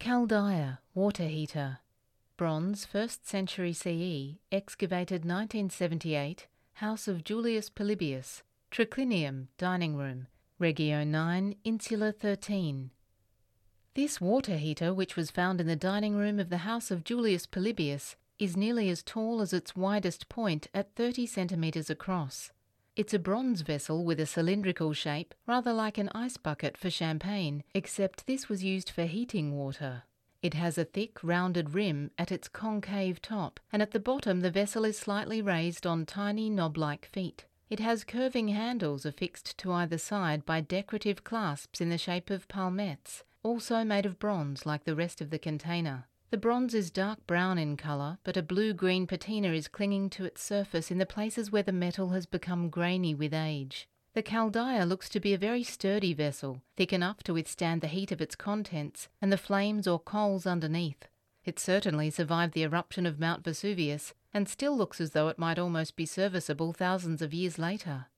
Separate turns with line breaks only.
Caldaya water heater. Bronze, 1st century CE, excavated 1978, House of Julius Polybius, Triclinium, dining room, Regio 9, Insula 13. This water heater, which was found in the dining room of the House of Julius Polybius, is nearly as tall as its widest point at 30 centimetres across. It's a bronze vessel with a cylindrical shape, rather like an ice bucket for champagne, except this was used for heating water. It has a thick, rounded rim at its concave top, and at the bottom the vessel is slightly raised on tiny knob-like feet. It has curving handles affixed to either side by decorative clasps in the shape of palmettes, also made of bronze like the rest of the container. The bronze is dark brown in colour, but a blue-green patina is clinging to its surface in the places where the metal has become grainy with age. The Caldaya looks to be a very sturdy vessel, thick enough to withstand the heat of its contents and the flames or coals underneath. It certainly survived the eruption of Mount Vesuvius and still looks as though it might almost be serviceable thousands of years later.